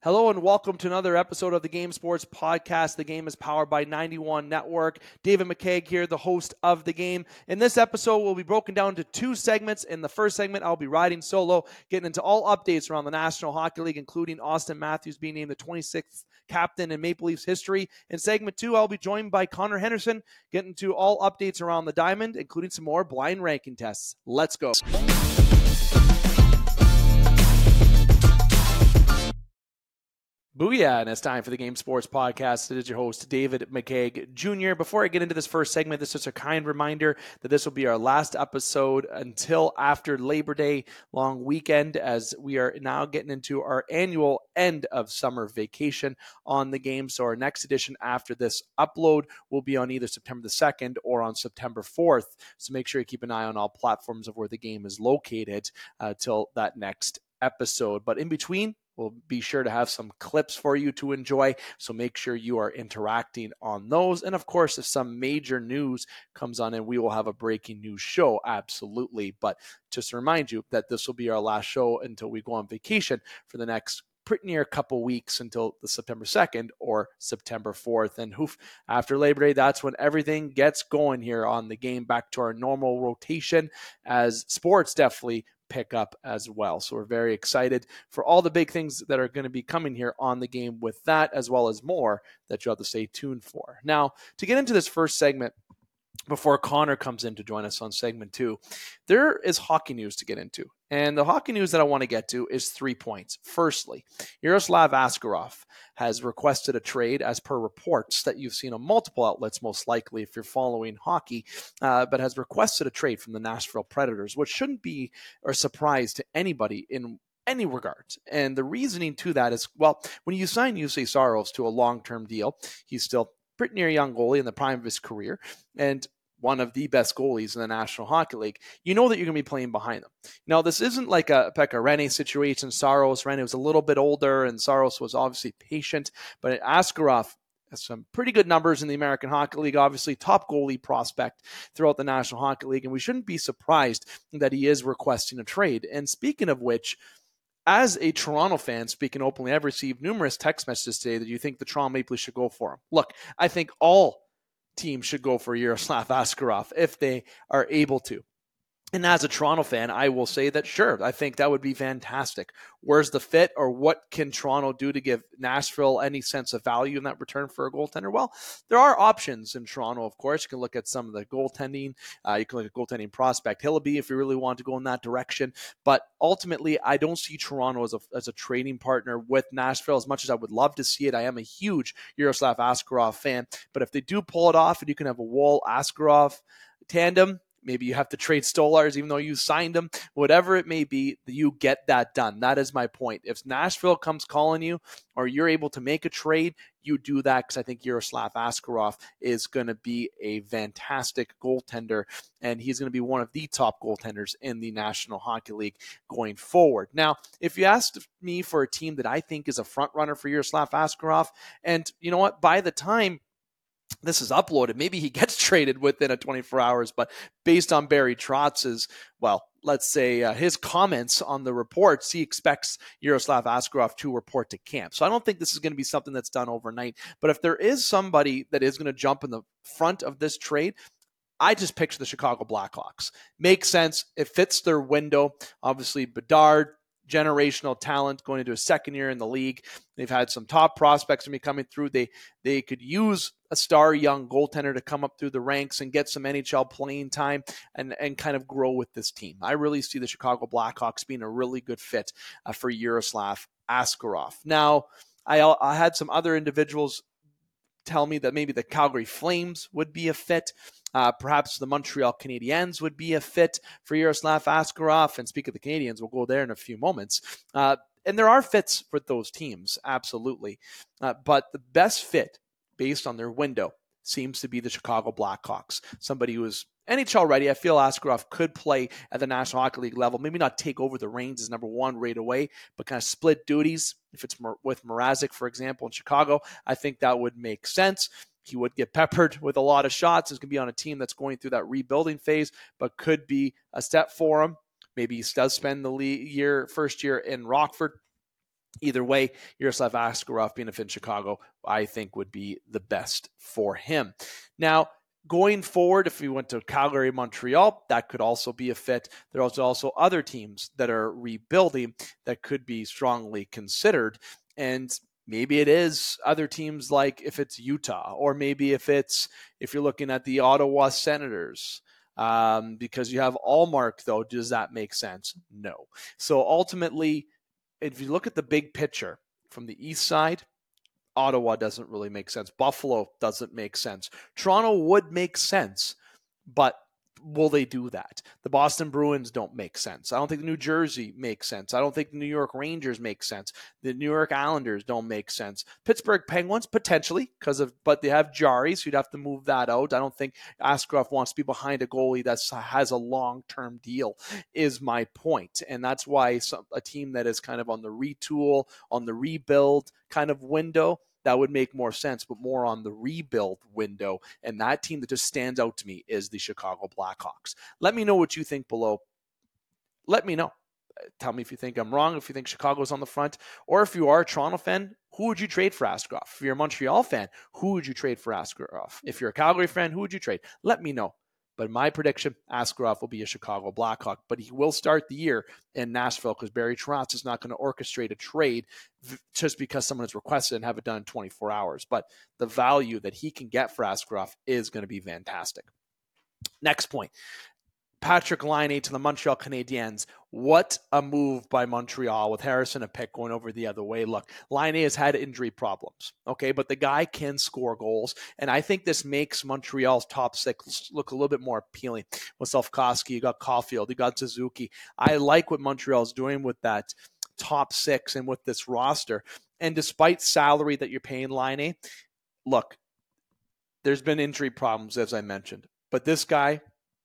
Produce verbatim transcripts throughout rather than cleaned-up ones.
Hello and welcome to another episode of the Game Sports Podcast. The Game is powered by ninety-one Network. David McCaig here, the host of the game. In this episode, we'll be broken down to two segments. In the first segment, I'll be riding solo, getting into all updates around the National Hockey League, including Austin Matthews being named the twenty-sixth captain in Maple Leafs history. In segment two, I'll be joined by Connor Henderson, getting into all updates around the Diamond, including some more blind ranking tests. Let's go. Booyah, and it's time for the Game Sports Podcast. It is your host, David McCaig Junior Before I get into this first segment, this is a kind reminder that this will be our last episode until after Labor Day long weekend, as we are now getting into our annual end of summer vacation on the game. So our next edition after this upload will be on either September the second or on September fourth. So make sure you keep an eye on all platforms of where the game is located uh, till that next episode. But in between, we'll be sure to have some clips for you to enjoy, so make sure you are interacting on those. And of course, if some major news comes on in, we will have a breaking news show, absolutely. But just to remind you that this will be our last show until we go on vacation for the next pretty near a couple weeks until the September second or September fourth. And hoof, after Labor Day, that's when everything gets going here on the game, back to our normal rotation as sports definitely pick up as well. So we're very excited for all the big things that are going to be coming here on the game with that, as well as more that you'll have to stay tuned for. Now, to get into this first segment, before Connor comes in to join us on segment two, there is hockey news to get into. And the hockey news that I want to get to is three points. Firstly, Yaroslav Askarov has requested a trade, as per reports that you've seen on multiple outlets, most likely if you're following hockey, uh, but has requested a trade from the Nashville Predators, which shouldn't be a surprise to anybody in any regards. And the reasoning to that is, well, when you sign Juuse Saros to a long-term deal, he's still pretty near young goalie in the prime of his career, and one of the best goalies in the National Hockey League, you know that you're going to be playing behind them. Now, this isn't like a Pekka Rinne situation. Saros, Rinne was a little bit older, and Saros was obviously patient, but Askarov has some pretty good numbers in the American Hockey League, obviously top goalie prospect throughout the National Hockey League, and we shouldn't be surprised that he is requesting a trade. And speaking of which, as a Toronto fan, speaking openly, I've received numerous text messages today that you think the Toronto Maple Leafs should go for him. Look, I think all teams should go for Yaroslav Askarov if they are able to. And as a Toronto fan, I will say that, sure, I think that would be fantastic. Where's the fit, or what can Toronto do to give Nashville any sense of value in that return for a goaltender? Well, there are options in Toronto, of course. You can look at some of the goaltending. Uh, you can look at goaltending prospect Hillaby if you really want to go in that direction. But ultimately, I don't see Toronto as a, as a trading partner with Nashville as much as I would love to see it. I am a huge Yaroslav Askarov fan. But if they do pull it off and you can have a Woll-Askarov tandem, maybe you have to trade Stolarz even though you signed him. Whatever it may be, you get that done. That is my point. If Nashville comes calling you or you're able to make a trade, you do that, because I think Yaroslav Askarov is going to be a fantastic goaltender, and he's going to be one of the top goaltenders in the National Hockey League going forward. Now, if you asked me for a team that I think is a front runner for Yaroslav Askarov, and you know what, by the time this is uploaded, maybe he gets traded within a twenty-four hours, but based on Barry Trotz's, well, let's say uh, his comments on the reports, he expects Yaroslav Askarov to report to camp. So I don't think this is going to be something that's done overnight. But if there is somebody that is going to jump in the front of this trade, I just picture the Chicago Blackhawks. Makes sense. It fits their window. Obviously, Bedard, generational talent going into a second year in the league. They've had some top prospects to be coming through. They they could use a star young goaltender to come up through the ranks and get some N H L playing time and, and kind of grow with this team. I really see the Chicago Blackhawks being a really good fit uh, for Yaroslav Askarov. Now, I, I had some other individuals tell me that maybe the Calgary Flames would be a fit. Uh, perhaps the Montreal Canadiens would be a fit for Yaroslav Askarov. And speak of the Canadiens, we'll go there in a few moments. Uh, and there are fits for those teams, absolutely. Uh, but the best fit, based on their window, seems to be the Chicago Blackhawks. Somebody who is N H L ready. I feel Askarov could play at the National Hockey League level. Maybe not take over the reins as number one right away, but kind of split duties. If it's with Mrazek, for example, in Chicago, I think that would make sense. He would get peppered with a lot of shots. He's going to be on a team that's going through that rebuilding phase, but could be a step for him. Maybe he does spend the year, first year in Rockford. Either way, Yaroslav Askarov being a fit in Chicago, I think would be the best for him. Now, going forward, if we went to Calgary, Montreal, that could also be a fit. There are also other teams that are rebuilding that could be strongly considered. And maybe it is other teams like if it's Utah, or maybe if it's, if you're looking at the Ottawa Senators, um, because you have Allmark, though, does that make sense? No. So ultimately, if you look at the big picture from the east side, Ottawa doesn't really make sense. Buffalo doesn't make sense. Toronto would make sense, but will they do that? The Boston Bruins don't make sense. I don't think the New Jersey makes sense. I don't think the New York Rangers make sense. The New York Islanders don't make sense. Pittsburgh Penguins, potentially, because of, but they have Jari, so you'd have to move that out. I don't think Askarov wants to be behind a goalie that has a long-term deal, is my point. And that's why some, a team that is kind of on the retool, on the rebuild kind of window, that would make more sense, but more on the rebuild window. And that team that just stands out to me is the Chicago Blackhawks. Let me know what you think below. Let me know. Tell me if you think I'm wrong, if you think Chicago's on the front, or if you are a Toronto fan, who would you trade for Askarov? If you're a Montreal fan, who would you trade for Askarov? If you're a Calgary fan, who would you trade? Let me know. But my prediction, Askarov will be a Chicago Blackhawk, but he will start the year in Nashville because Barry Trotz is not going to orchestrate a trade just because someone has requested and have it done in twenty-four hours. But the value that he can get for Askarov is going to be fantastic. Next point. Patrik Laine to the Montreal Canadiens. What a move by Montreal with Harrison and Pick going over the other way. Look, Laine has had injury problems, okay, but the guy can score goals, and I think this makes Montreal's top six look a little bit more appealing. With Slavkovsky, you got Caulfield, you got Suzuki. I like what Montreal's doing with that top six and with this roster. And despite salary that you're paying Laine, look, there's been injury problems, as I mentioned, but this guy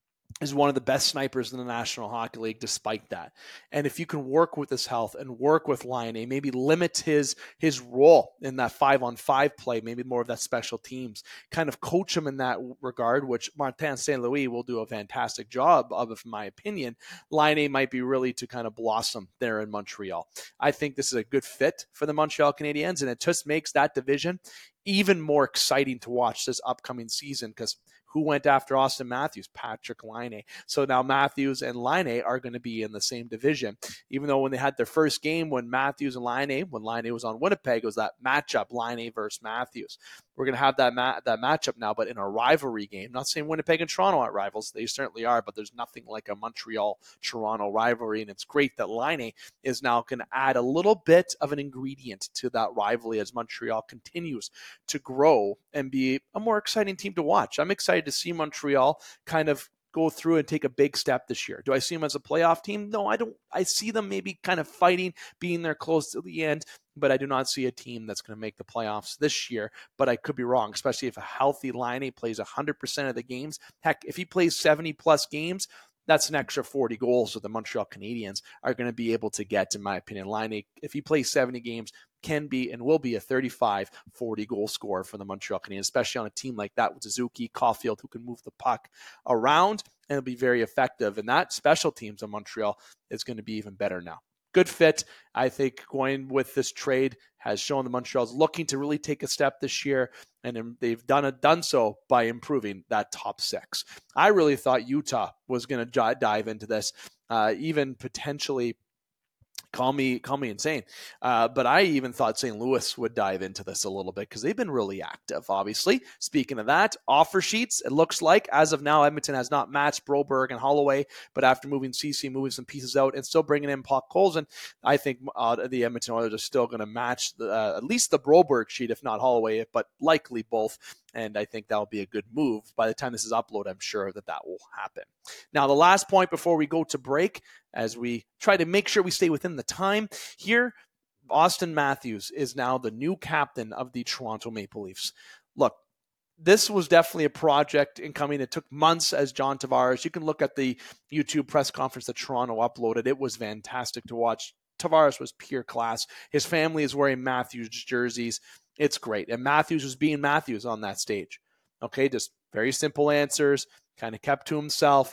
is one of the best snipers in the National Hockey League despite that. And if you can work with his health and work with Laine, maybe limit his his role in that five-on-five play, maybe more of that special teams, kind of coach him in that regard, which Martin Saint Louis will do a fantastic job of, in my opinion. Laine might be really to kind of blossom there in Montreal. I think this is a good fit for the Montreal Canadiens, and it just makes that division even more exciting to watch this upcoming season because who went after Austin Matthews? Patrik Laine. So now Matthews and Laine are going to be in the same division. Even though when they had their first game, when Matthews and Laine, when Laine was on Winnipeg, it was that matchup, Laine versus Matthews. We're going to have that ma- that matchup now, but in a rivalry game. Not saying Winnipeg and Toronto aren't rivals. They certainly are, but there's nothing like a Montreal-Toronto rivalry, and it's great that Laine is now going to add a little bit of an ingredient to that rivalry as Montreal continues to grow and be a more exciting team to watch. I'm excited to see Montreal kind of go through and take a big step this year. Do I see them as a playoff team? No, I don't. I see them maybe kind of fighting, being there close to the end, but I do not see a team that's going to make the playoffs this year. But I could be wrong, especially if a healthy Laine plays one hundred percent of the games. Heck, if he plays seventy plus games, that's an extra forty goals that the Montreal Canadiens are going to be able to get, in my opinion. Laine, if he plays seventy games, can be and will be a thirty-five forty goal scorer for the Montreal Canadiens, especially on a team like that with Suzuki, Caulfield, who can move the puck around and it'll be very effective. And that special teams in Montreal is going to be even better now. Good fit. I think going with this trade has shown the Montreal's looking to really take a step this year, and they've done it, done so by improving that top six. I really thought Utah was going to dive into this, uh, even potentially. Call me, call me insane. Uh, but I even thought Saint Louis would dive into this a little bit because they've been really active, obviously. Speaking of that, offer sheets, it looks like as of now, Edmonton has not matched Broberg and Holloway, but after moving Ceci, moving some pieces out and still bringing in Puck Colson, I think uh, the Edmonton Oilers are still going to match the, uh, at least the Broberg sheet, if not Holloway, but likely both. And I think that'll be a good move. By the time this is uploaded, I'm sure that that will happen. Now, the last point before we go to break, as we try to make sure we stay within the time here, Austin Matthews is now the new captain of the Toronto Maple Leafs. Look, this was definitely a project in coming. It took months as John Tavares. You can look at the YouTube press conference that Toronto uploaded. It was fantastic to watch. Tavares was pure class. His family is wearing Matthews jerseys. It's great. And Matthews was being Matthews on that stage. Okay, just very simple answers, kind of kept to himself.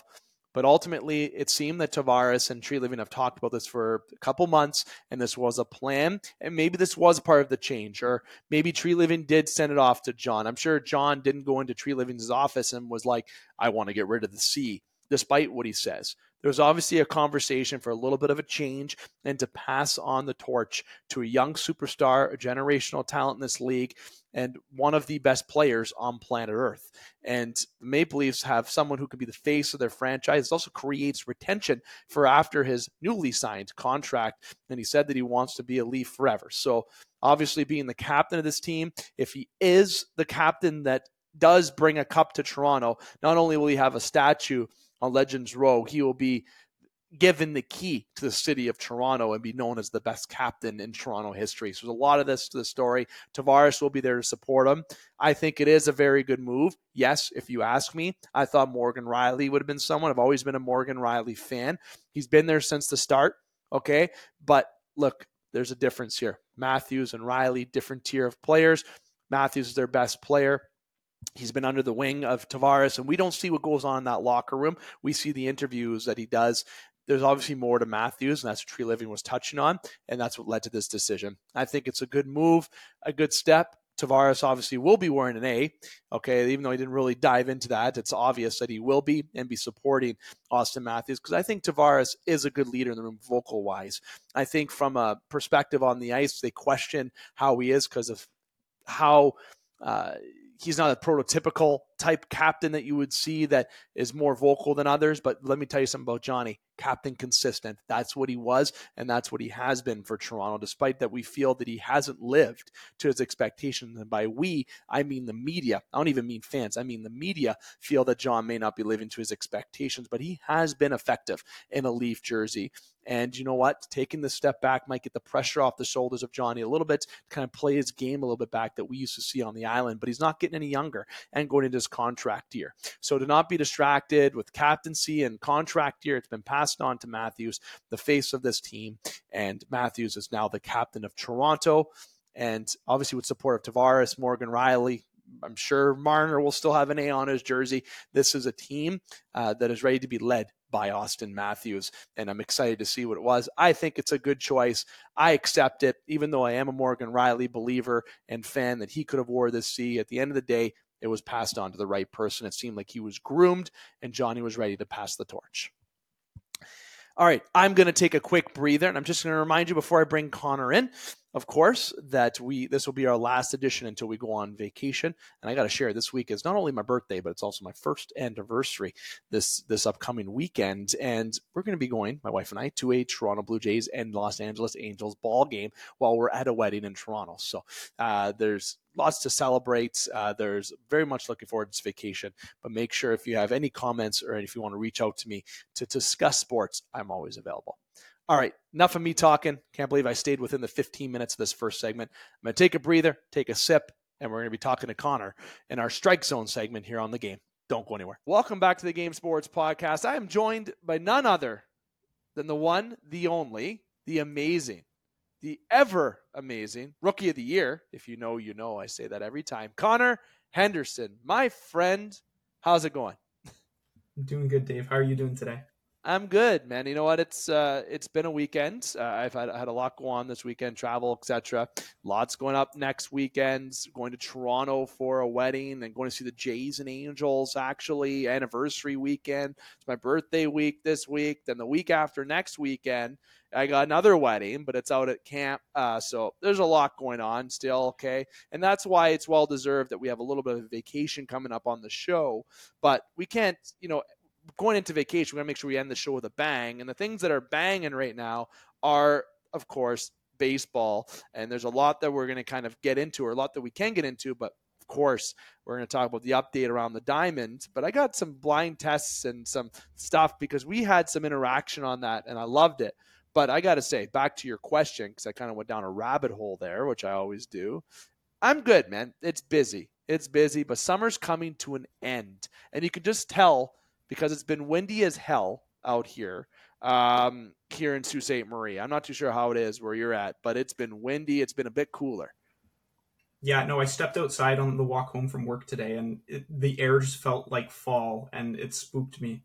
But ultimately, it seemed that Tavares and Treliving have talked about this for a couple months, and this was a plan. And maybe this was part of the change, or maybe Treliving did send it off to John. I'm sure John didn't go into Treliving's office and was like, I want to get rid of the C, despite what he says. There was obviously a conversation for a little bit of a change and to pass on the torch to a young superstar, a generational talent in this league, and one of the best players on planet Earth. And the Maple Leafs have someone who can be the face of their franchise. It also creates retention for after his newly signed contract. And he said that he wants to be a Leaf forever. So obviously being the captain of this team, if he is the captain that does bring a cup to Toronto, not only will he have a statue on Legends Row, he will be given the key to the city of Toronto and be known as the best captain in Toronto history. So there's a lot of this to the story. Tavares will be there to support him. I think it is a very good move. Yes, if you ask me, I thought Morgan Rielly would have been someone. I've always been a Morgan Rielly fan. He's been there since the start, okay? But look, there's a difference here. Matthews and Rielly, different tier of players. Matthews is their best player. He's been under the wing of Tavares, and we don't see what goes on in that locker room. We see the interviews that he does. There's obviously more to Matthews, and that's what Treliving was touching on, and that's what led to this decision. I think it's a good move, a good step. Tavares obviously will be wearing an A, okay, even though he didn't really dive into that. It's obvious that he will be and be supporting Austin Matthews, because I think Tavares is a good leader in the room vocal-wise. I think from a perspective on the ice, they question how he is because of how uh, – he's not a prototypical type captain that you would see that is more vocal than others. But let me tell you something about Johnny. Captain consistent. That's what he was, and that's what he has been for Toronto, despite that we feel that he hasn't lived to his expectations. And by we, I mean the media. I don't even mean fans. I mean the media feel that John may not be living to his expectations, but he has been effective in a Leaf jersey. And you know what? Taking the step back might get the pressure off the shoulders of Johnny a little bit, to kind of play his game a little bit back that we used to see on the island, but he's not getting any younger and going into his contract year. So to not be distracted with captaincy and contract year, it's been passed on to Matthews, the face of this team. And Matthews is now the captain of Toronto. And obviously with support of Tavares, Morgan Rielly, I'm sure Marner will still have an A on his jersey. This is a team uh, that is ready to be led by Austin Matthews, and I'm excited to see what it was. I think it's a good choice. I accept it, even though I am a Morgan Rielly believer and fan that he could have wore this C. At the end of the day, it was passed on to the right person. It seemed like he was groomed, and Johnny was ready to pass the torch. All right, I'm going to take a quick breather, and I'm just going to remind you before I bring Connor in, of course, that we this will be our last edition until we go on vacation. And I got to share, this week is not only my birthday, but it's also my first anniversary this this upcoming weekend. And we're going to be going, my wife and I, to a Toronto Blue Jays and Los Angeles Angels ball game while we're at a wedding in Toronto. So uh, there's lots to celebrate. Uh, there's very much looking forward to this vacation. But make sure if you have any comments or if you want to reach out to me to discuss sports, I'm always available. All right, enough of me talking. Can't believe I stayed within the fifteen minutes of this first segment. I'm going to take a breather, take a sip, and we're going to be talking to Connor in our Strike Zone segment here on The Game. Don't go anywhere. Welcome back to the Game Sports Podcast. I am joined by none other than the one, the only, the amazing, the ever amazing Rookie of the Year. If you know, you know. I say that every time. Connor Henderson, my friend. How's it going? I'm doing good, Dave. How are you doing today? I'm good, man. You know what? It's uh, it's been a weekend. Uh, I've had, had a lot go on this weekend, travel, et cetera. Lots going up next weekend. Going to Toronto for a wedding and going to see the Jays and Angels, actually, anniversary weekend. It's my birthday week this week. Then the week after next weekend, I got another wedding, but it's out at camp. Uh, so there's a lot going on still, okay? And that's why it's well-deserved that we have a little bit of a vacation coming up on the show. But we can't, you know, going into vacation, we got to make sure we end the show with a bang. And the things that are banging right now are, of course, baseball. And there's a lot that we're going to kind of get into, or a lot that we can get into. But, of course, we're going to talk about the update around the Diamond. But I got some blind tests and some stuff because we had some interaction on that, and I loved it. But I got to say, back to your question, because I kind of went down a rabbit hole there, which I always do. I'm good, man. It's busy. It's busy, but summer's coming to an end. And you can just tell because it's been windy as hell out here, um, here in Sault Ste. Marie. I'm not too sure how it is where you're at, but it's been windy. It's been a bit cooler. Yeah, no, I stepped outside on the walk home from work today, and it, the air just felt like fall, and it spooked me.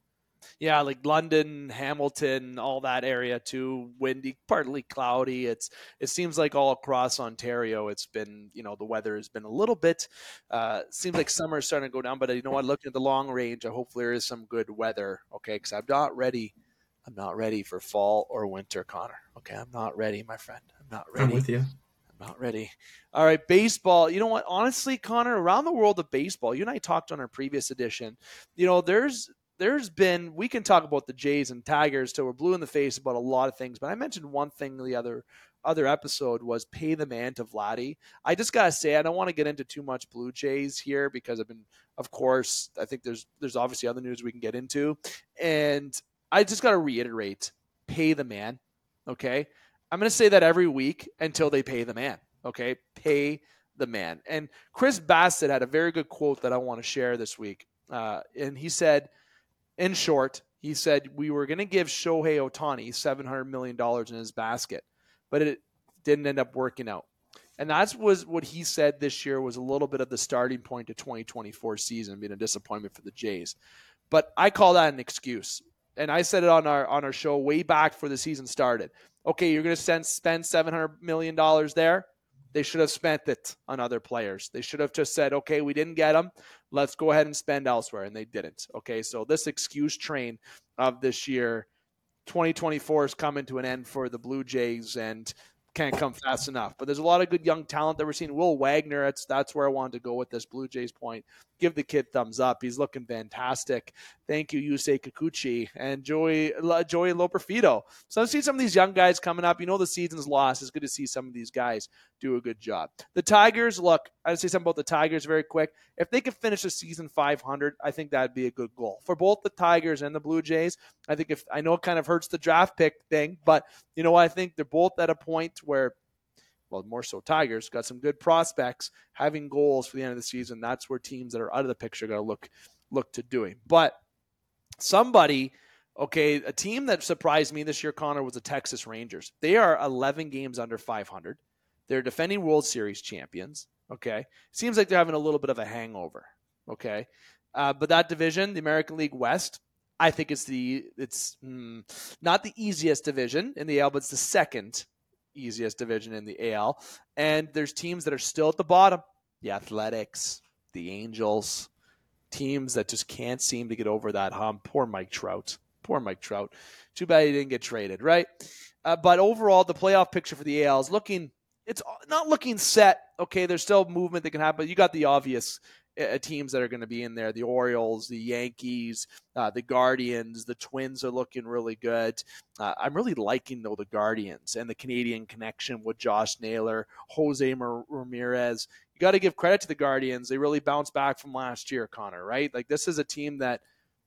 Yeah, like London, Hamilton, all that area too. Windy, partly cloudy. It's it seems like all across Ontario, it's been you know the weather has been a little bit. Uh, seems like summer is starting to go down, but you know what? Looking at the long range, I hopefully there is some good weather. Okay, because I'm not ready. I'm not ready for fall or winter, Connor. Okay, I'm not ready, my friend. I'm not I'm ready. with you. I'm not ready. All right, baseball. You know what? Honestly, Connor, around the world of baseball, you and I talked on our previous edition. You know, there's there's been we can talk about the Jays and Tigers till we're blue in the face about a lot of things, but I mentioned one thing the other other episode was pay the man to Vladdy. I just gotta say I don't want to get into too much Blue Jays here because I've been, of course, I think there's there's obviously other news we can get into, and I just gotta reiterate, pay the man. Okay. I'm going to say that every week until they pay the man. Okay. Pay the man. And Chris Bassett had a very good quote that I want to share this week. Uh, and he said, in short, he said, we were going to give Shohei Ohtani seven hundred million dollars in his basket, but it didn't end up working out. And that was what he said this year was a little bit of the starting point to twenty twenty-four season being a disappointment for the Jays. But I call that an excuse. And I said it on our on our show way back before the season started. Okay, you're going to spend spend seven hundred million dollars there. They should have spent it on other players. They should have just said, okay, we didn't get them. Let's go ahead and spend elsewhere. And they didn't. Okay, so this excuse train of this year, twenty twenty-four is coming to an end for the Blue Jays and can't come fast enough. But there's a lot of good young talent that we're seeing. Will Wagner, that's, that's where I wanted to go with this Blue Jays point. Give the kid thumbs up. He's looking fantastic. Thank you, Yusei Kikuchi and Joey, Joey Loperfido. So I see some of these young guys coming up. You know the season's lost. It's good to see some of these guys do a good job. The Tigers, look, I'll say something about the Tigers very quick. If they could finish the season five hundred, I think that'd be a good goal. For both the Tigers and the Blue Jays, I think if I know it kind of hurts the draft pick thing, but you know, I think they're both at a point where, well, more so Tigers, got some good prospects, having goals for the end of the season. That's where teams that are out of the picture got to look look to doing. But somebody, okay, a team that surprised me this year, Connor, was the Texas Rangers. They are eleven games under five hundred. They're defending World Series champions, okay? Seems like they're having a little bit of a hangover, okay? Uh, but that division, the American League West, I think it's the it's mm, not the easiest division in the A L, but it's the second easiest division in the A L. And there's teams that are still at the bottom. The Athletics, the Angels, teams that just can't seem to get over that hump. Poor Mike Trout. Poor Mike Trout. Too bad he didn't get traded, right? Uh, but overall, the playoff picture for the A L is looking, it's not looking set. Okay, there's still movement that can happen. But you got the obvious uh, teams that are going to be in there. The Orioles, the Yankees, uh, the Guardians, the Twins are looking really good. Uh, I'm really liking, though, the Guardians and the Canadian connection with Josh Naylor, Jose Mar- Ramirez. You got to give credit to the Guardians. They really bounced back from last year, Connor, right? Like, this is a team that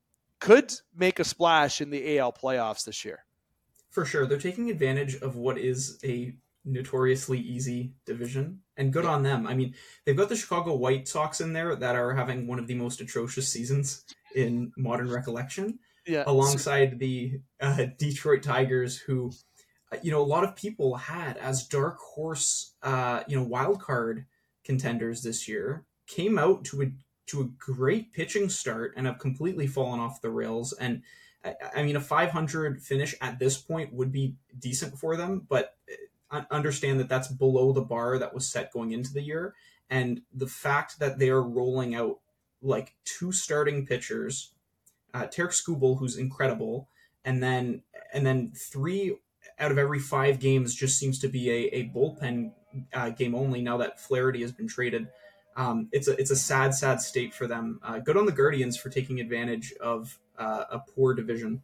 could make a splash in the A L playoffs this year. For sure. They're taking advantage of what is a notoriously easy division, and good yeah. on them. I mean, they've got the Chicago White Sox in there that are having one of the most atrocious seasons in modern recollection, yeah. alongside the uh, Detroit Tigers, who, you know, a lot of people had as dark horse, uh, you know, wild card contenders this year, came out to a to a great pitching start and have completely fallen off the rails. And I, I mean, a five hundred finish at this point would be decent for them, but understand that that's below the bar that was set going into the year. And the fact that they are rolling out like two starting pitchers, uh, Tarek Skubal, who's incredible, and then and then three out of every five games just seems to be a, a bullpen uh, game only now that Flaherty has been traded. Um, it's a it's a sad, sad state for them. Uh, good on the Guardians for taking advantage of uh, a poor division.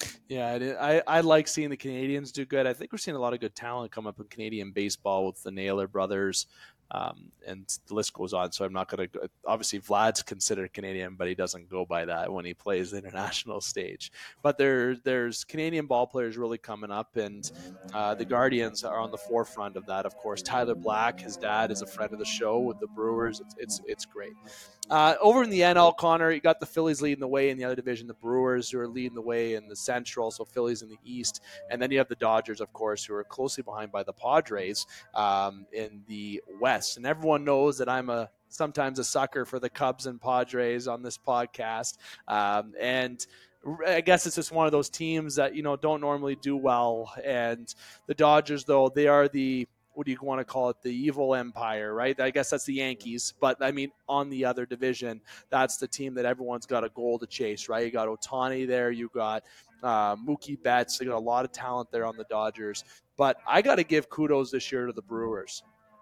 Yeah, I I like seeing the Canadians do good. I think we're seeing a lot of good talent come up in Canadian baseball with the Naylor brothers, um, and the list goes on. So I'm not going to – obviously, Vlad's considered Canadian, but he doesn't go by that when he plays the international stage. But there there's Canadian ball players really coming up, and uh, the Guardians are on the forefront of that, of course. Tyler Black, his dad, is a friend of the show with the Brewers. It's it's, it's great. Uh, over in the N L, Connor, you got the Phillies leading the way in the other division, the Brewers who are leading the way in the Central, so Phillies in the East, and then you have the Dodgers, of course, who are closely behind by the Padres um, in the West. And everyone knows that I'm a sometimes a sucker for the Cubs and Padres on this podcast, um, and I guess it's just one of those teams that, you know, don't normally do well. And the Dodgers, though, they are the, what do you want to call it, the evil empire, right? I guess that's the Yankees. But, I mean, on the other division, that's the team that everyone's got a goal to chase, right? You got Ohtani there. You got uh, Mookie Betts. They got a lot of talent there on the Dodgers. But I got to give kudos this year to the Brewers.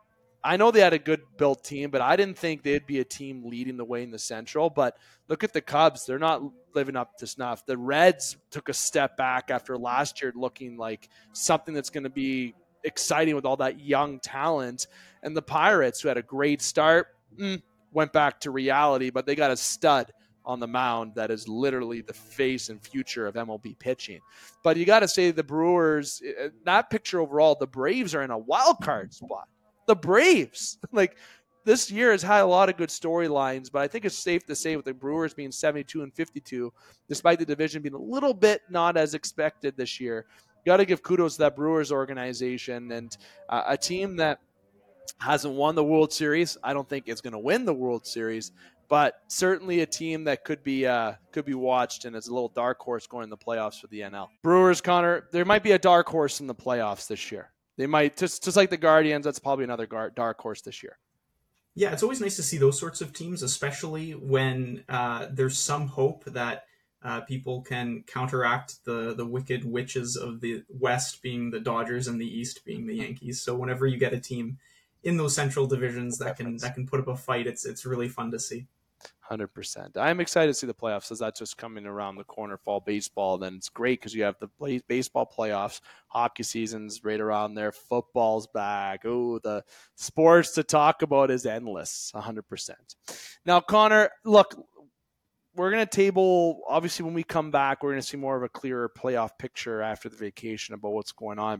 I know they had a good built team, but I didn't think they'd be a team leading the way in the Central. But look at the Cubs. They're not living up to snuff. The Reds took a step back after last year looking like something that's going to be exciting with all that young talent. And the Pirates, who had a great start, mm, went back to reality, but they got a stud on the mound that is literally the face and future of M L B pitching. But you got to say the Brewers, that picture overall, the Braves are in a wild card spot. The Braves, like this year has had a lot of good storylines, but I think it's safe to say with the Brewers being seventy-two and fifty-two, despite the division being a little bit not as expected this year, you got to give kudos to that Brewers organization and uh, a team that hasn't won the World Series. I don't think it's going to win the World Series, but certainly a team that could be uh, could be watched and is a little dark horse going in the playoffs for the N L. Brewers, Connor, there might be a dark horse in the playoffs this year. They might, just just like the Guardians, that's probably another gar- dark horse this year. Yeah, it's always nice to see those sorts of teams, especially when uh, there's some hope that uh, people can counteract the, the wicked witches of the West being the Dodgers and the East being the Yankees. So whenever you get a team in those central divisions that can that can put up a fight, it's it's really fun to see. one hundred percent. I'm excited to see the playoffs as that's just coming around the corner, fall baseball. Then it's great because you have the play, baseball playoffs, hockey season's right around there, football's back. Oh, the sports to talk about is endless, one hundred percent. Now, Connor, look, we're going to table, obviously when we come back, we're going to see more of a clearer playoff picture after the vacation about what's going on.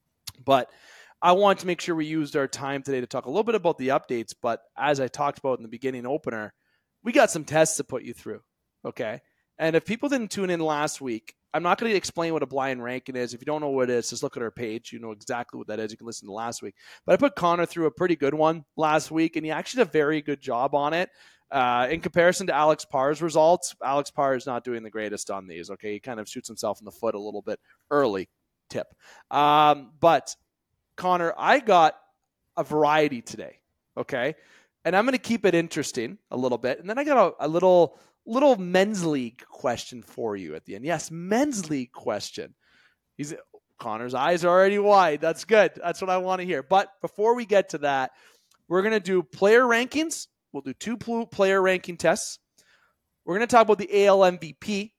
But I want to make sure we used our time today to talk a little bit about the updates. But as I talked about in the beginning opener, we got some tests to put you through, okay? And if people didn't tune in last week, I'm not going to explain what a blind ranking is. If you don't know what it is, just look at our page. You know exactly what that is. You can listen to last week. But I put Connor through a pretty good one last week, and he actually did a very good job on it. Uh, in comparison to Alex Parr's results, Alex Parr is not doing the greatest on these, okay? He kind of shoots himself in the foot a little bit early, tip. Um, but, Connor, I got a variety today, okay? And I'm going to keep it interesting a little bit. And then I got a, a little little men's league question for you at the end. Yes, men's league question. He's Connor's eyes are already wide. That's good. That's what I want to hear. But before we get to that, we're going to do player rankings. We'll do two player ranking tests. We're going to talk about the A L M V P,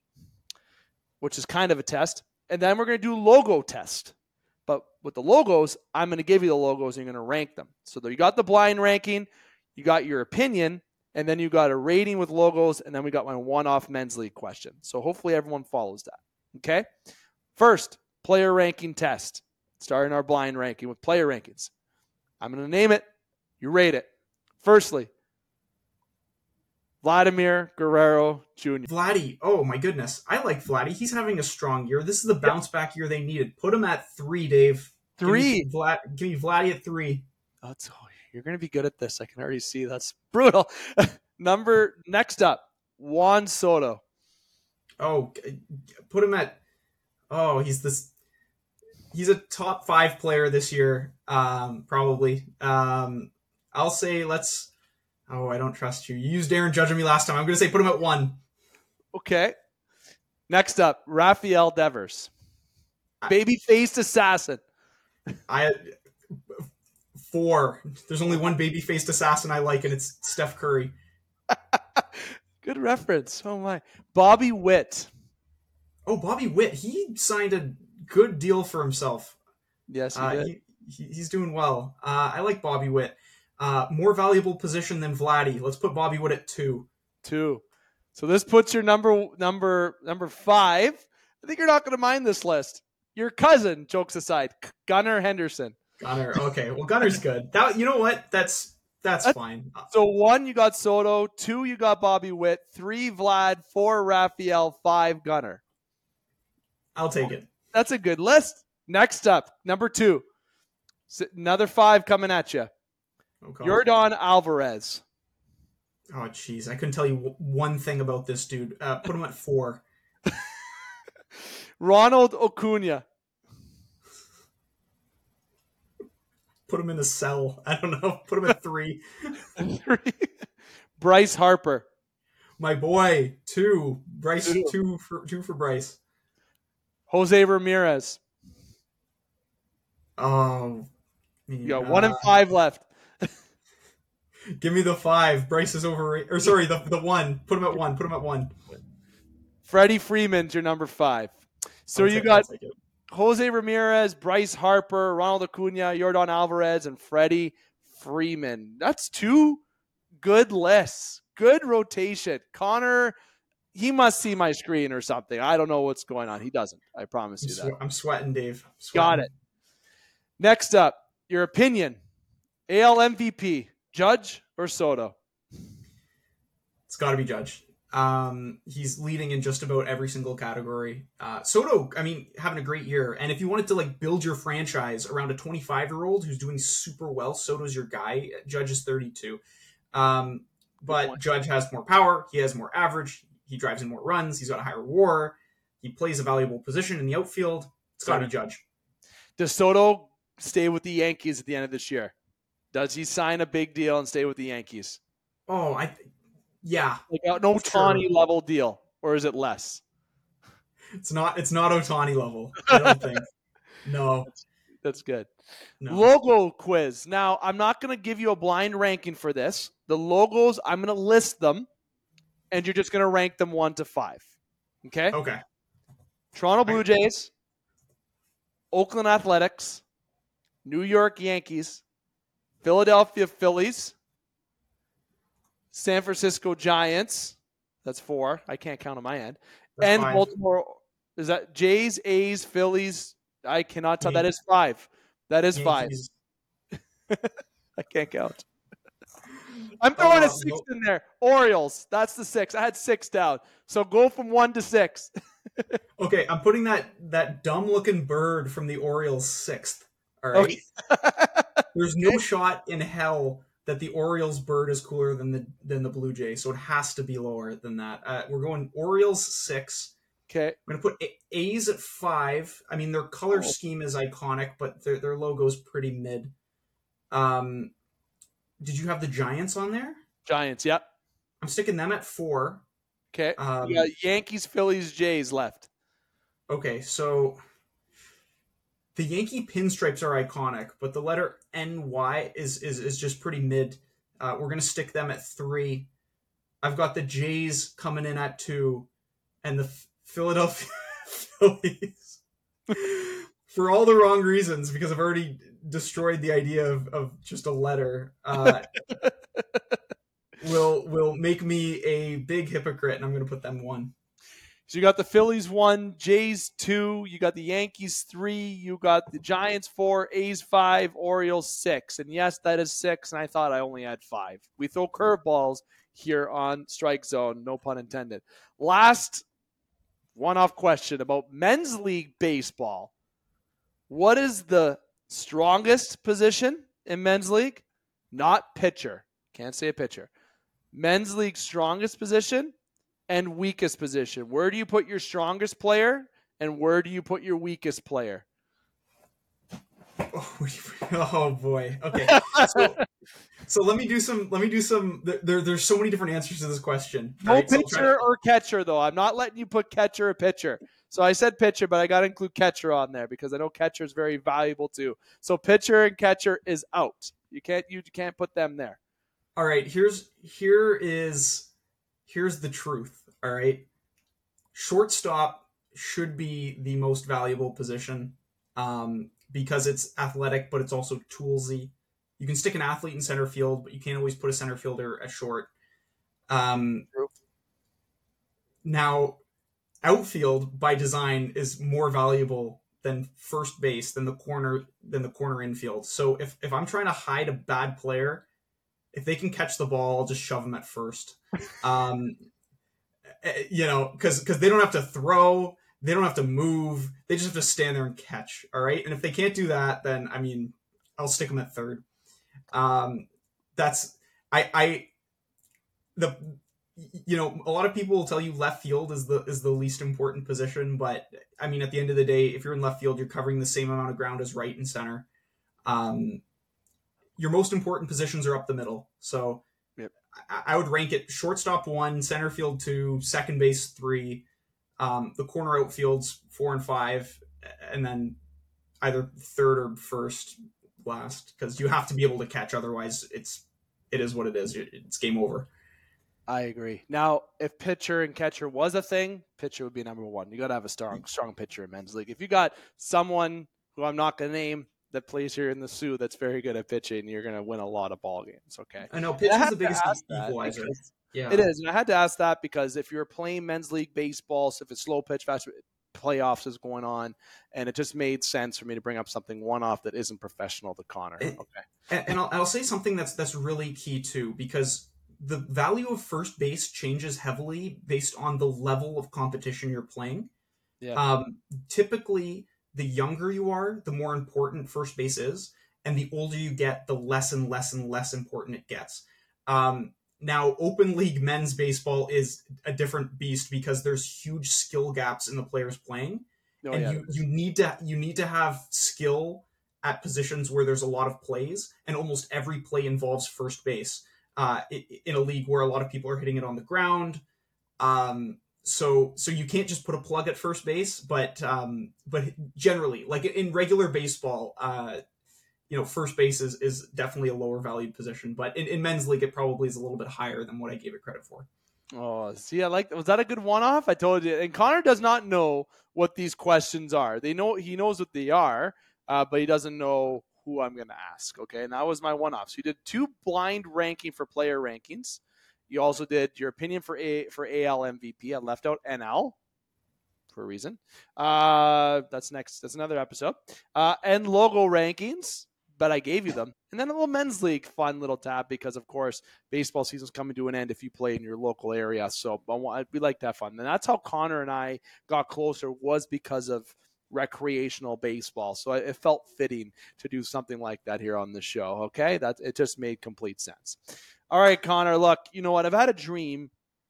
which is kind of a test. And then we're going to do logo test. But with the logos, I'm going to give you the logos and you're going to rank them. So there you got the blind ranking. You got your opinion, and then you got a rating with logos, and then we got my one-off men's league question. So hopefully everyone follows that, okay? First, player ranking test. Starting our blind ranking with player rankings. I'm going to name it. You rate it. Firstly, Vladimir Guerrero Junior Vladdy, oh my goodness. I like Vladdy. He's having a strong year. This is the bounce-back year they needed. Put him at three, Dave. Three? Give me, Vlad, give me Vladdy at three. That's oh, You're going to be good at this. I can already see. That's brutal. Number next up, Juan Soto. Oh, put him at. Oh, he's this. He's a top five player this year, um, probably. Um, I'll say let's. Oh, I don't trust you. You used Aaron Judge on me last time. I'm going to say put him at one. Okay. Next up, Rafael Devers, baby-faced assassin. I. Four. There's only one baby-faced assassin I like, and it's Steph Curry. Good reference. Oh, my. Bobby Witt. Oh, Bobby Witt. He signed a good deal for himself. Yes, he uh, did. He, he, he's doing well. Uh, I like Bobby Witt. Uh, more valuable position than Vladdy. Let's put Bobby Witt at two. Two. So this puts your number number number five. I think you're not going to mind this list. Your cousin, jokes aside, Gunnar Henderson. Gunnar. Okay. Well, Gunner's good. That you know what? That's that's, that's fine. So one, you got Soto. Two, you got Bobby Witt. Three, Vlad. Four, Rafael. Five, Gunnar. I'll take it. That's a good list. Next up, number two. Another five coming at you. Okay. Yordan Alvarez. Oh, jeez. I couldn't tell you one thing about this dude. Uh, put him at four. Ronald Acuna. Put him in a cell. I don't know. Put him at three. Three. Bryce Harper. My boy, two. Bryce, Two. two for two for Bryce. Jose Ramirez. Oh, You got one and five left. Give me the five. Bryce is over. Or sorry, the the one. Put him at one. Put him at one. Freddie Freeman's your number five. So I'll you take- got I'll take it. Jose Ramirez, Bryce Harper, Ronald Acuna, Yordan Alvarez, and Freddie Freeman. That's two good lists. Good rotation. Connor, he must see my screen or something. I don't know what's going on. He doesn't. I promise I'm, you that. swe- I'm sweating, Dave. I'm Got sweating. it. Next up, your opinion. A L M V P, Judge or Soto? It's got to be Judge. Um, he's leading in just about every single category. Uh, Soto, I mean, having a great year. And if you wanted to like build your franchise around a twenty-five year old who's doing super well, Soto's your guy. Judge is thirty-two. Um, but Judge has more power. He has more average. He drives in more runs. He's got a higher WAR. He plays a valuable position in the outfield. It's got to be Judge. Does Soto stay with the Yankees at the end of this year? Does he sign a big deal and stay with the Yankees? Oh, I, yeah. Like a no Tawny level deal, or is it less? It's not. It's not Ohtani level. I don't think. No. That's good. No. Logo quiz. Now, I'm not going to give you a blind ranking for this. The logos, I'm going to list them, and you're just going to rank them one to five. Okay? Okay. Toronto Blue Jays, Oakland Athletics, New York Yankees, Philadelphia Phillies, San Francisco Giants. That's four. I can't count on my end. That's and five. Baltimore. Is that Jays, A's, Phillies? I cannot tell. That is five. That is Yankees. five. I can't count. I'm throwing Uh, a six nope. in there. Orioles. That's the six. I had six down. So go from one to six. Okay, I'm putting that that dumb looking bird from the Orioles sixth. All right. Okay. There's no shot in hell that the Orioles bird is cooler than the than the Blue Jay, so it has to be lower than that. Uh, we're going Orioles six. Okay. I'm gonna put A- A's at five. I mean, their color Oh. scheme is iconic, but their their logo's pretty mid. Um, did you have the Giants on there? Giants. Yep. I'm sticking them at four. Okay. Um, You got Yankees, Phillies, Jays left. Okay, so the Yankee pinstripes are iconic, but the letter N Y is is, is just pretty mid. Uh, we're gonna stick them at three. I've got the Jays coming in at two, and the F- Philadelphia Phillies for all the wrong reasons because I've already destroyed the idea of, of just a letter. Uh, will will make me a big hypocrite, and I'm gonna put them one. So you got the Phillies one, Jays two, you got the Yankees three, you got the Giants four, A's five, Orioles six. And yes, that is six, and I thought I only had five. We throw curveballs here on Strike Zone, no pun intended. Last one-off question about men's league baseball. What is the strongest position in men's league? Not pitcher. Can't say a pitcher. Men's league strongest position and weakest position. Where do you put your strongest player and where do you put your weakest player? Oh, oh boy. Okay. So, so let me do some. Let me do some. There, there's so many different answers to this question. No right? So I'll try pitcher to- or catcher, though. I'm not letting you put catcher or pitcher. So I said pitcher, but I got to include catcher on there because I know catcher is very valuable too. So pitcher and catcher is out. You can't you can't put them there. All right. Here's here is here's the truth. All right. Shortstop should be the most valuable position um, because it's athletic, but it's also toolsy. You can stick an athlete in center field, but you can't always put a center fielder at short. Um, True. now, outfield by design is more valuable than first base than the corner than the corner infield. So if if I'm trying to hide a bad player, if they can catch the ball, I'll just shove them at first. Um, eh, you know, because because they don't have to throw, they don't have to move, they just have to stand there and catch. All right, and if they can't do that, then I mean, I'll stick them at third. Um, that's I I the you know, a lot of people will tell you left field is the is the least important position, but I mean, at the end of the day, if you're in left field, you're covering the same amount of ground as right and center. Um, your most important positions are up the middle. So Yep. I, I would rank it shortstop one, center field two, second base three, um, the corner outfields four and five, and then either third or first last, because you have to be able to catch. Otherwise, it's it is what it is. It's game over. I agree. Now, if pitcher and catcher was a thing, pitcher would be number one. You got to have a strong, strong pitcher in men's league. If you got someone who I'm not going to name that plays here in the Sioux that's very good at pitching, you're going to win a lot of ball games. Okay. I know pitching's the biggest equalizer. Yeah, it is, and I had to ask that because if you're playing men's league baseball, so if it's slow pitch, fast playoffs is going on, and it just made sense for me to bring up something one-off that isn't professional to Connor. And, okay. And, and I'll, I'll say something that's that's really key too, because the value of first base changes heavily based on the level of competition you're playing. Yeah. Um, typically, the younger you are, the more important first base is, and the older you get, the less and less and less important it gets. Um, now, open league men's baseball is a different beast because there's huge skill gaps in the players playing, Oh, and yeah, you you need to you need to have skill at positions where there's a lot of plays, and almost every play involves first base. Uh, in a league where a lot of people are hitting it on the ground, um, so so you can't just put a plug at first base. But um, but generally, like in regular baseball, uh, you know, first base is, is definitely a lower valued position. But in, in men's league, it probably is a little bit higher than what I gave it credit for. Oh, see, I like. Was that a good one-off? I told you. And Connor does not know what these questions are. They know he knows what they are, uh, but he doesn't know who I'm going to ask. Okay, and that was my one-off. So you did two blind ranking for player rankings. You also did your opinion for a for A L M V P. I left out N L for a reason. Uh, that's next. That's another episode. Uh, and logo rankings. But I gave you them. And then a little men's league fun little tab because, of course, baseball season's coming to an end if you play in your local area. So we like to have fun. And that's how Connor and I got closer, was because of recreational baseball. So it felt fitting to do something like that here on the show. Okay, that it just made complete sense. All right, Connor, look, you know what? I've had a dream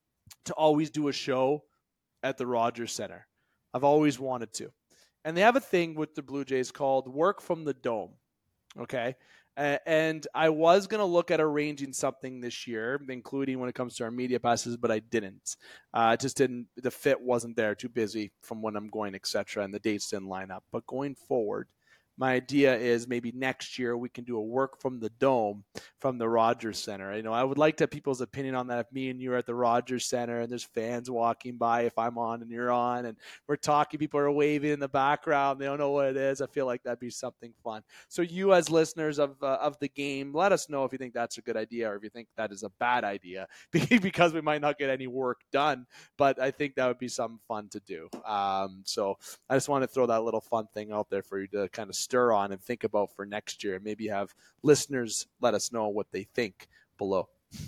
to always do a show at the Rogers Center. I've always wanted to. And they have a thing with the Blue Jays called Work from the Dome. Okay. Uh, and I was going to look at arranging something this year, including when it comes to our media passes, but I didn't. Uh, just didn't, the fit wasn't there, too busy from when I'm going, et cetera. And the dates didn't line up. But going forward, my idea is maybe next year we can do a Work from the Dome from the Rogers Center. You know, I would like to have people's opinion on that. If me and you are at the Rogers Center and there's fans walking by, if I'm on and you're on and we're talking, people are waving in the background, they don't know what it is. I feel like that'd be something fun. So you as listeners of uh, of the game, let us know if you think that's a good idea or if you think that is a bad idea, because we might not get any work done. But I think that would be something fun to do. Um, so I just want to throw that little fun thing out there for you to kind of stir on and think about for next year, and maybe have listeners let us know what they think below.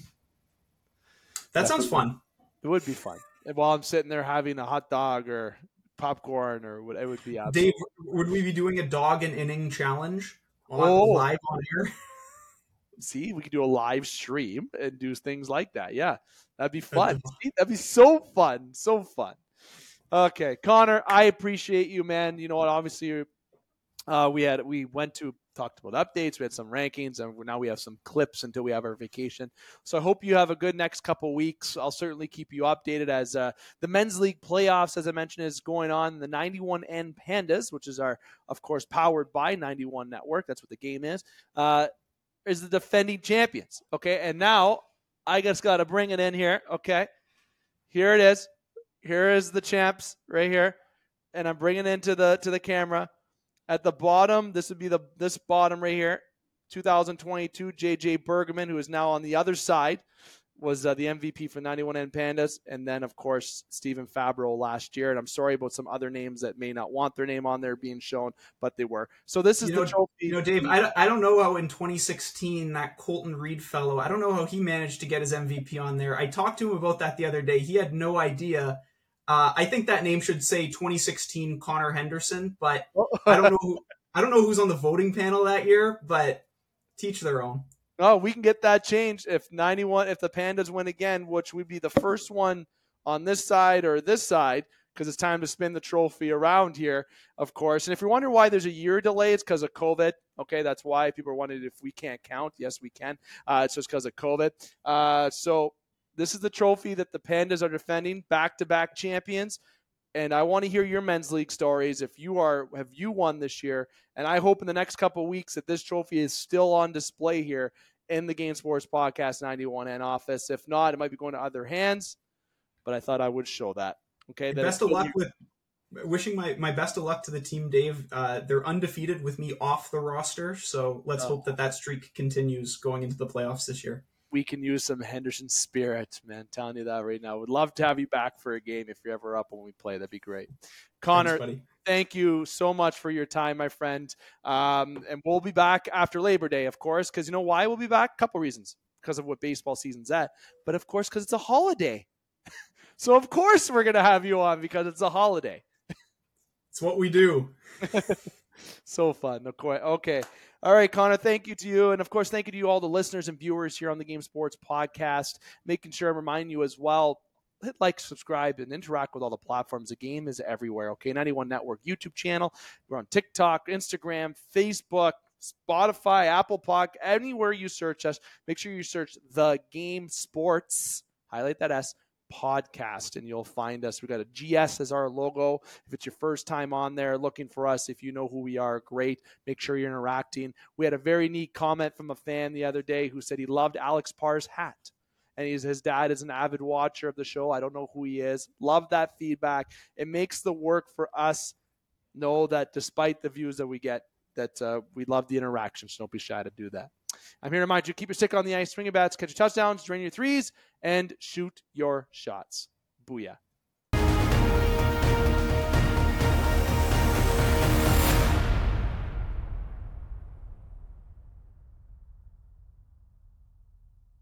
That, that sounds fun. It would be fun. And while I'm sitting there having a hot dog or popcorn or what, it would be absolutely. Dave, would we be doing a dog and inning challenge on, oh. live on air? See, we could do a live stream and do things like that. Yeah, that'd be fun. See, that'd be so fun. So fun. Okay, Connor, I appreciate you, man. You know what? Obviously, Uh, we had we went to talked about updates. We had some rankings, and now we have some clips until we have our vacation. So I hope you have a good next couple weeks. I'll certainly keep you updated as uh, the men's league playoffs, as I mentioned, is going on. The ninety-one N Pandas, which is our, of course, powered by ninety-one Network. That's what the game is. Uh, is the defending champions. Okay, and now I just got to bring it in here. Okay, here it is. Here is the champs right here, and I'm bringing it into the to the camera. At the bottom, this would be the this bottom right here, two thousand twenty-two, J J Bergman, who is now on the other side, was uh, the M V P for ninety-one N Pandas. And then, of course, Stephen Fabro last year. And I'm sorry about some other names that may not want their name on there being shown, but they were. So this is you the know, trophy. You know, Dave, I don't, I don't know how in twenty sixteen, that Colton Reed fellow, I don't know how he managed to get his M V P on there. I talked to him about that the other day. He had no idea. Uh, I think that name should say twenty sixteen Connor Henderson, but I don't know who, I don't know who's on the voting panel that year, but teach their own. Oh, we can get that changed if ninety-one, if the Pandas win again, which would be the first one on this side or this side, because it's time to spin the trophy around here, of course. And if you wonder why there's a year delay, it's because of COVID. Okay, that's why people are wondering if we can't count. Yes, we can. Uh, it's just because of COVID. Uh, so this is the trophy that the Pandas are defending, back-to-back champions. And I want to hear your men's league stories. If you are, have you won this year? And I hope in the next couple of weeks that this trophy is still on display here in the Game Sports Podcast ninety-one N office. If not, it might be going to other hands. But I thought I would show that. Okay. That best of luck with wishing my, my best of luck to the team, Dave. Uh, they're undefeated with me off the roster, so let's oh. hope that that streak continues going into the playoffs this year. We can use some Henderson spirit, man. I'm telling you that right now. Would love to have you back for a game if you're ever up when we play. That'd be great. Connor, Thanks, thank you so much for your time, my friend. Um, and we'll be back after Labor Day, of course, because you know why we'll be back? A couple reasons. Because of what baseball season's at. But, of course, because it's a holiday. So, of course, we're going to have you on because it's a holiday. It's what we do. So fun. Okay. All right, Connor, thank you to you. And, of course, thank you to you, all the listeners and viewers here on the Game Sports Podcast. Making sure I remind you as well, hit like, subscribe, and interact with all the platforms. The game is everywhere, okay? ninety-one Network YouTube channel. We're on TikTok, Instagram, Facebook, Spotify, Apple Podcast, anywhere you search us. Make sure you search The Game Sports, highlight that S, podcast, and you'll find us. We got a G S as our logo. If it's your first time on there looking for us, if you know who we are, great. Make sure you're interacting. We had a very neat comment from a fan the other day who said he loved Alex Parr's hat. And he's, his dad is an avid watcher of the show. I don't know who he is. Love that feedback. It makes the work for us know that despite the views that we get, that uh, we love the interaction. So don't be shy to do that. I'm here to remind you, keep your stick on the ice, swing your bats, catch your touchdowns, drain your threes, and shoot your shots. Booyah.